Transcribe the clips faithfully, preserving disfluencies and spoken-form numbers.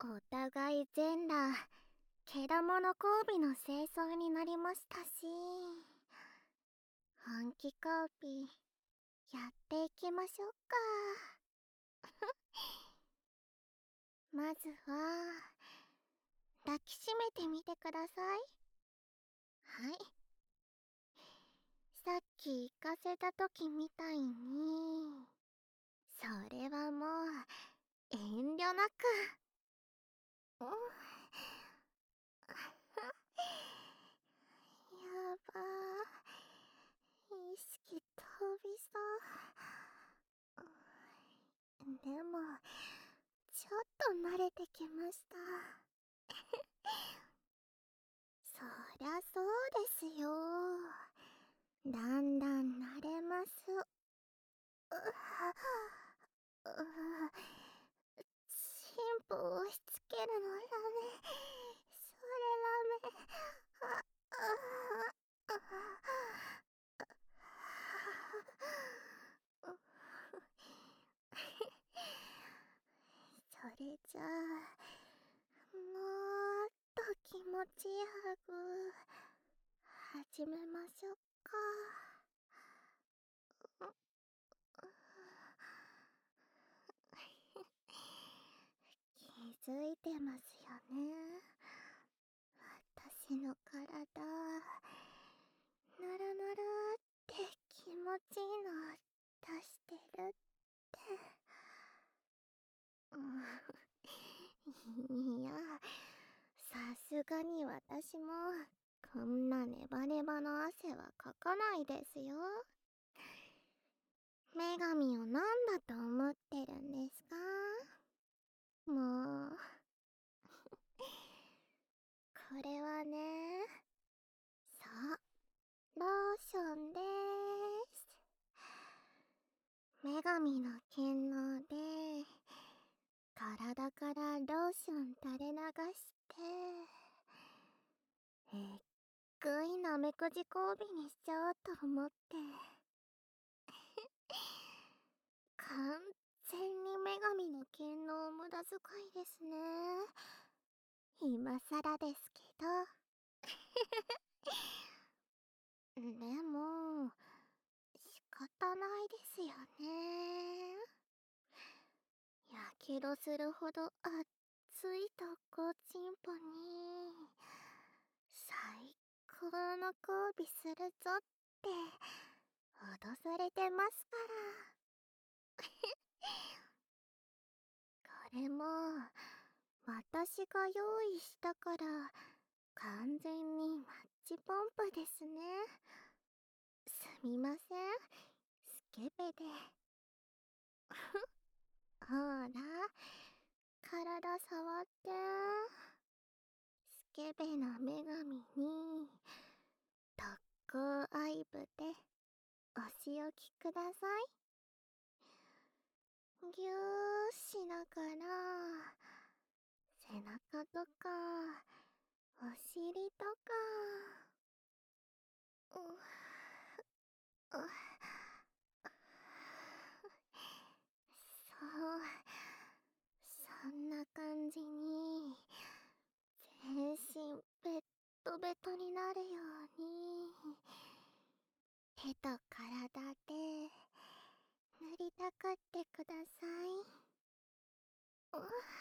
お互い全裸、けだもの交尾の清掃になりましたし、本気交尾、やっていきましょうか。まずは、抱きしめてみてください。はい。さっき行かせた時みたいに、それはもう、遠慮なく。うん。やばー。意識飛びそう。でも、ちょっと慣れてきました。そりゃそうですよ。だんだん慣れます。ううチンポ押し付けるのダメ。それダメ。あああそれじゃあ、もっと気持ちいいハグ始めましょうか。気づいてますよね。私の体、ぬるぬるって気持ちいいの出してるって。いや、さすがに私もこんなネバネバの汗はかかないですよ。女神を何だと思ってるんですか？もうこれはね、そう、ローションでーす。女神の剣能で体からローション垂れ流して、えっぐいなめくじ交尾にしちゃおうと思って。完全に女神の剣の無駄遣いですね。今さらですけど。でも、仕方ないですよね。やけどするほど熱いとこチンポに、最高の交尾するぞって脅されてますから。これも、私が用意したから、完全にマッチポンプですね。すみません、スケベで。ほら、体触って。スケベな女神に、特攻愛撫で、お仕置きください。ぎゅーしながら、背中とか、お尻とか、ううそう、そんな感じに、全身ベットベトになるように、手と体で塗りたかってください。う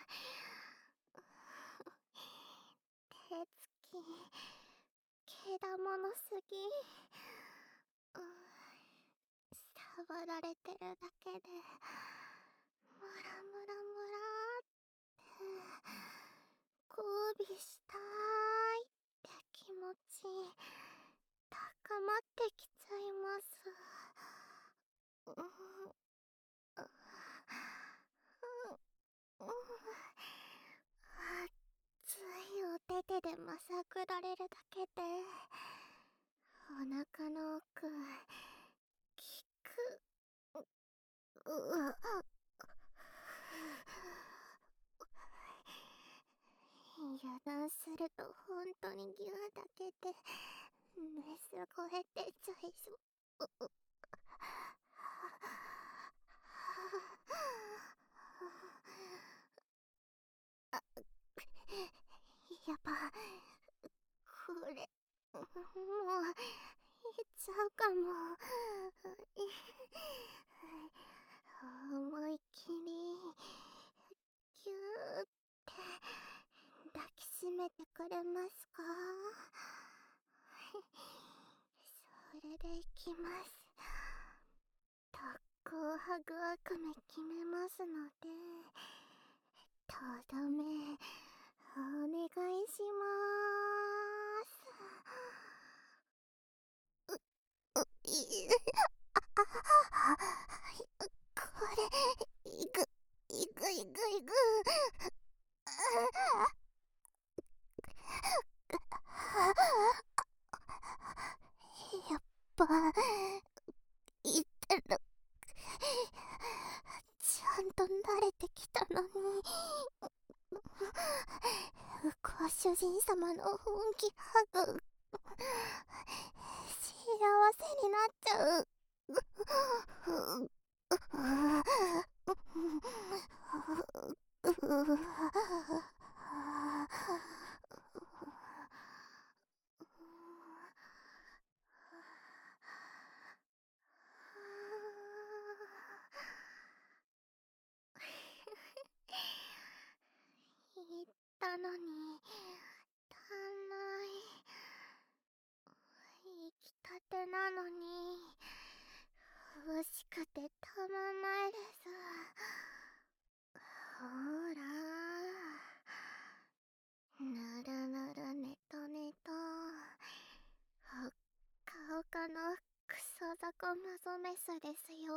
手つき、けだものすぎ。う触られてるだけで、ムラムラムラーって交尾したいって気持ち高まってきちゃいます。ううう熱いお手手でまさぐられるだけで、お腹の奥きく。うわっ、油断すると本当にギューだけで熱超えてちゃいそう。ううあ、 もう行っちゃうかも。思いっきりぎゅーって抱きしめてくれますか？それでいきます。特攻ハグ悪夢決めますので、とどめお願いしまーす。う、い、あ、これ、いく、いくいくいく。やっぱ、いってる。ちゃんと慣れてきたのに。ご主人様の本気ハグ、幸せになっちゃう。言ったのに足んない。生きたてなのに欲しくてたまんないです。ほーらぬるぬるねとねとほっかほかのクソザコマゾメスですよ。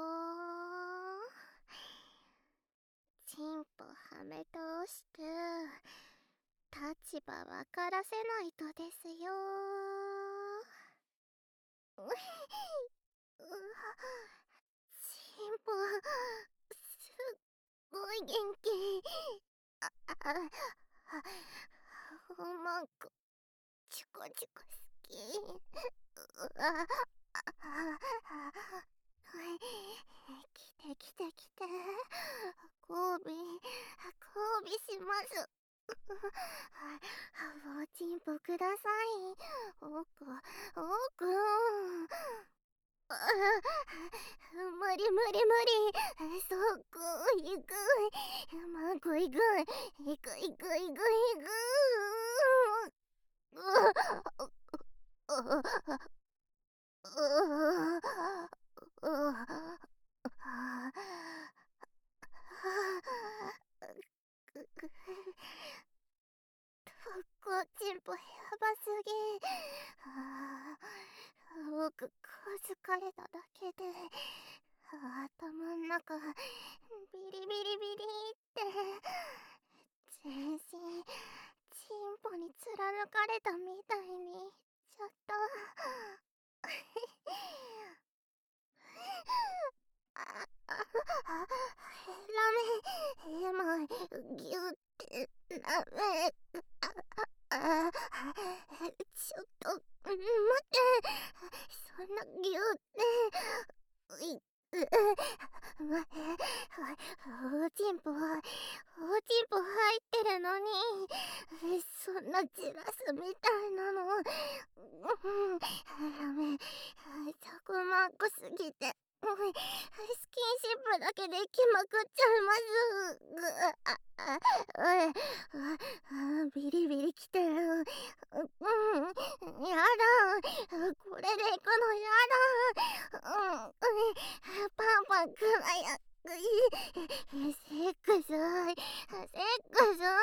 チンポはめ通して立場分からせないとですよ。ううチンポすっごい元気。あああまんこチコチコ好き。うわあ来て来て来て、交尾交尾します。おちんぽください。おくおく無理無理無理。そこいくまこいくいくいくいくいく。こちんぽやばすぎ。僕こづかれただけで頭ん中ビリビリビリって全身チンポに貫かれたみたいにちょっとああラメ今ギュってラメああちょっと待って、そんなギュっていまおちんぽおちんぽ入ってるのにそんなじらすみたいなのダメ、そこまんこすぎてスキンシップだけできまくっちゃいます。ぐああああビリビリきてる。うんやだ、これで行くのやだ。うんパンパンくらやセックスセックス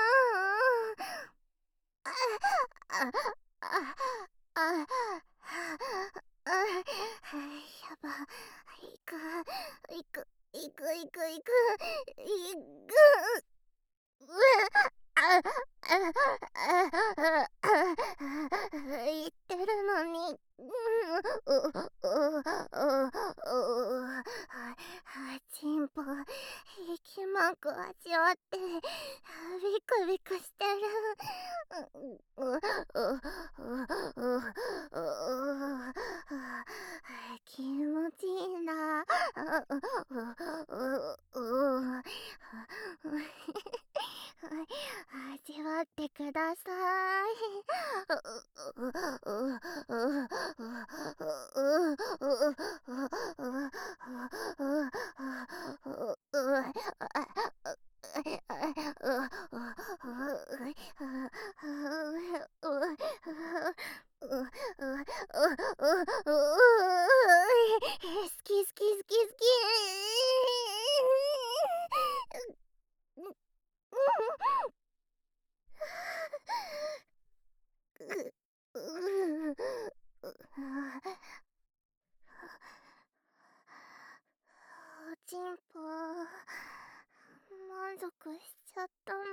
あああああやば、いくいくいくいくいくいくうあ言ってるのにチンポ息まんこ味わってビクビクしてる。気持ちいいな。 味わってください。好き好き好き好き。おちんぽ満足しちゃったな。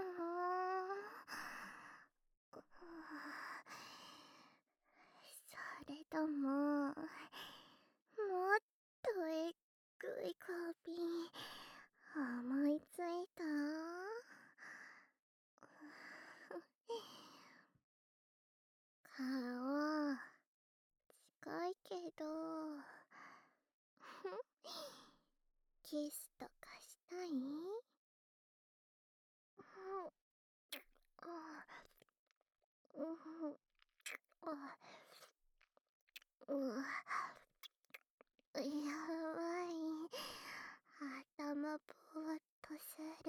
それとももっとえっぐいカビ思いついた？顔近いけどキスとかしたい？やばい、頭ぼーっとする。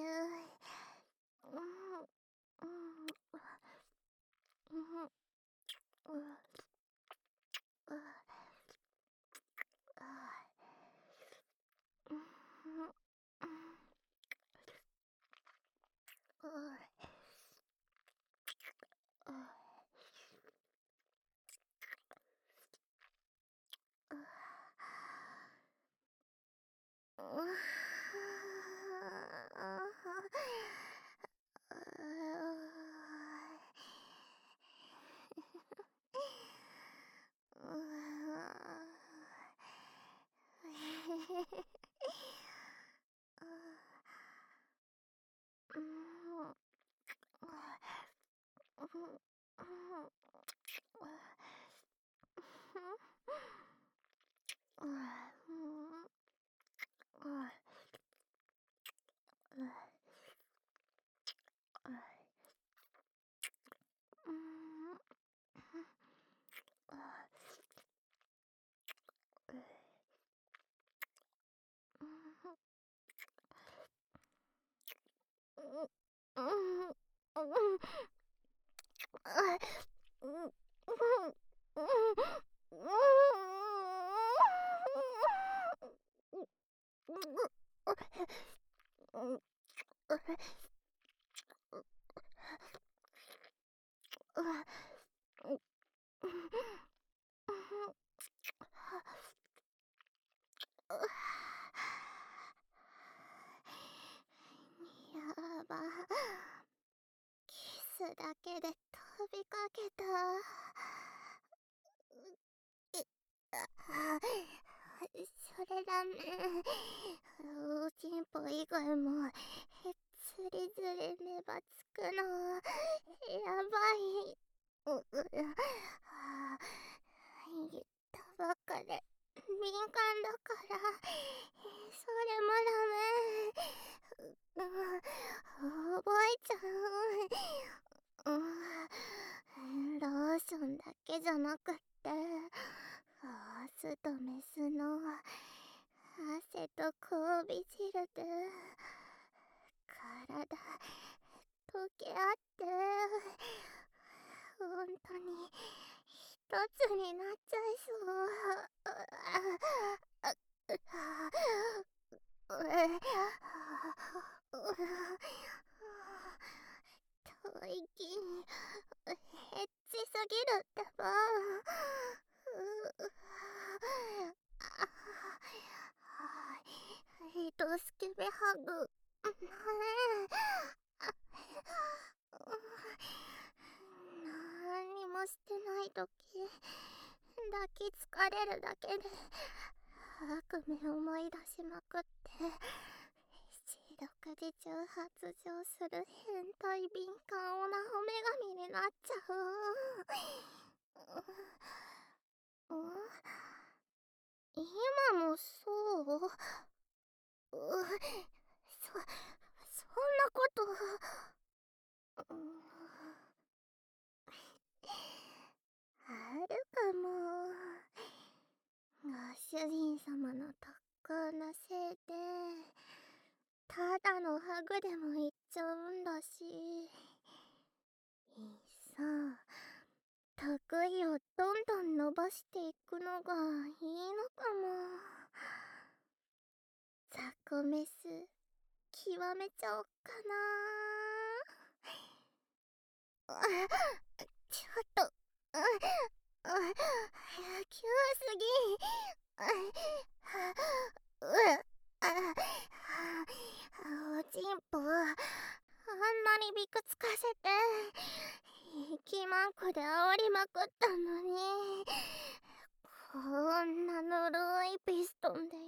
やば、キスだけで飛びかけた。それダメ。おちんぽ以外もへっつりずり目ばつくのやばい。うう言ったばっかで敏感だからそれもダメ。覚えちゃう。ローションだけじゃなくってオスとメスの汗と交尾汁で体溶け合ってほんとに一つになっちゃいそう。吐息エッチすぎるってば。ひとスケベハグ何もしてないとき抱きつかれるだけで悪夢思い出しまくって四六時中発情する変態敏感オナホ女神になっちゃう。今もそう？そ、そんなこと。 らせいでただのハグでもいっちゃうんだし、いっそ得意をどんどん伸ばしていくのがいいのかも。ザコメス極めちゃおっかな。あ、ちょっと、あ、あ、急すぎ。あ、う、あ、おちんぽ、あんなにびくつかせて、息まんこで煽りまくったのに、こんなぬるいピストンでい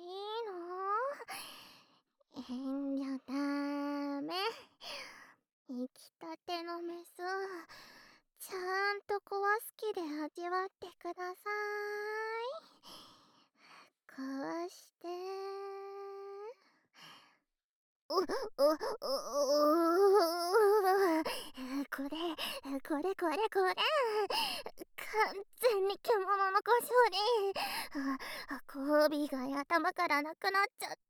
いの？遠慮ダメ。生きたてのメス、ちゃんと壊す気で味わってください。こうしてう、う、う、う、これ、これこれこれ、完全に獣の小勝利。あ、交尾が頭からなくなっちゃった。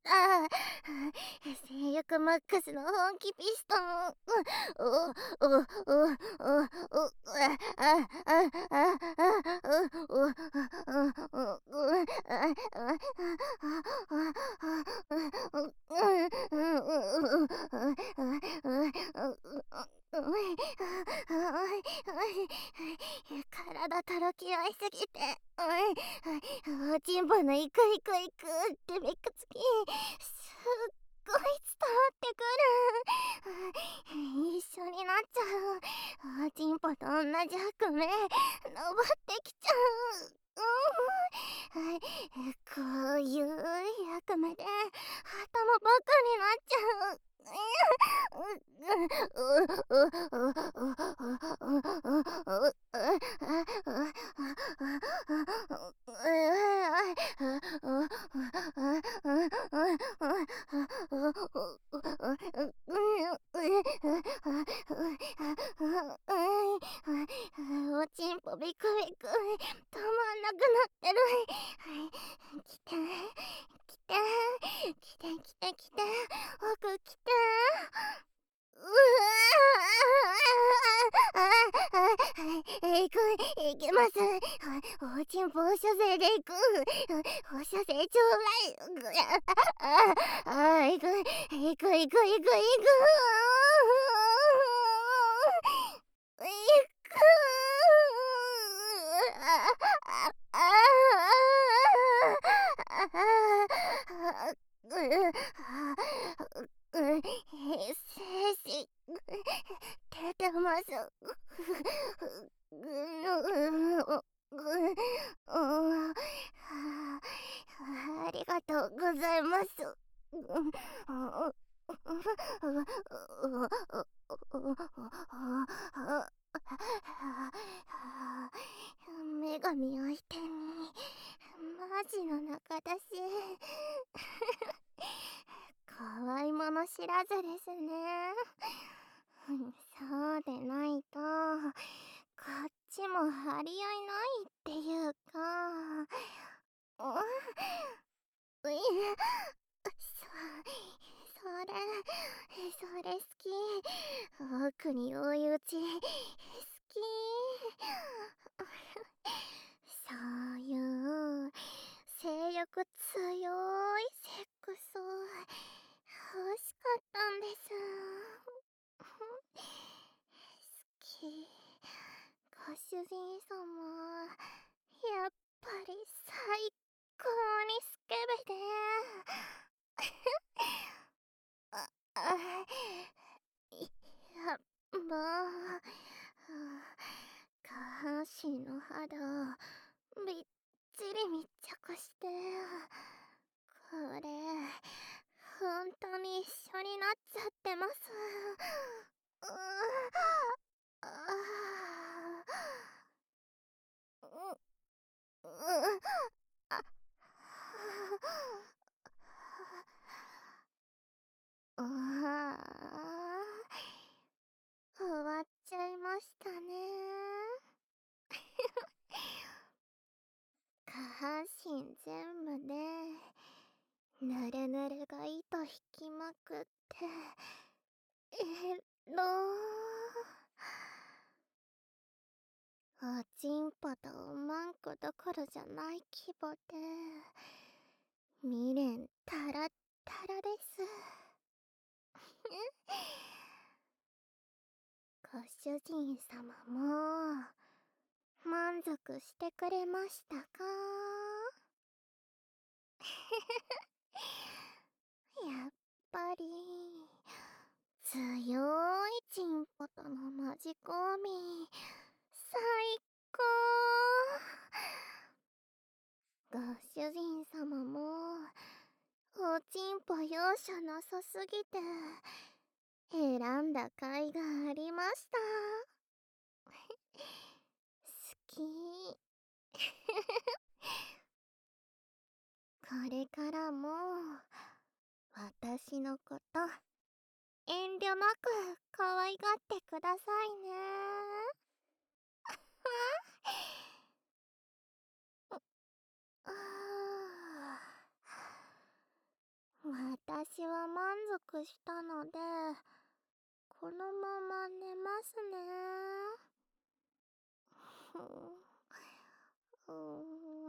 性欲マックスの本気ピストン。お、お、お、お、お、お、あ、あ、あ、あ、あ、お、お、お、お、お、あ、体とろき合いすぎて、おちんぽのイクイクイクってびっくつき、すっごい伝わってくる。一緒になっちゃう。おちんぽと同じ悪名登ってきちゃう。うん、こういう役目で頭バカになっちゃう。おちんぽビクビク止まんなくなってる。来て来て来て来て来て奥来て。うわ、いく、いきます。おちんぽ放射線でいく。放射線ちょうだい。ああ、いく、いく、いく、いく、いく。いく。ああ、ああ、精子出てます。ありがとうございます。女神相手にマジの仲だし可愛いもの知らずですね。そうでないとこっちも張り合いないっていうか、うい、そ、それそれ好き。奥に追い打ち好き。そういう性欲強いセックス欲しかったんです。好き。ご主人様、やっぱり最高にスケベであ、あ、いや、もう下半身の肌びっちり密着して、これ本当に一緒になっちゃってます。うああ、う、う、あ、ああ、終わっちゃいましたね。下半身全部でぬるぬるが糸引きまくって、えろー。おちんぽとおまんこどころじゃない規模で、未練たらったらです。ご主人様も、満足してくれましたか？やっぱり、強いチンポとのマジコミ、最高。ご主人様も、おちんぽ容赦なさすぎて、選んだ甲斐がありました。好き。これからも、私のこと、遠慮なく可愛がってくださいね。あ私は満足したので、このまま寝ますね。うーん。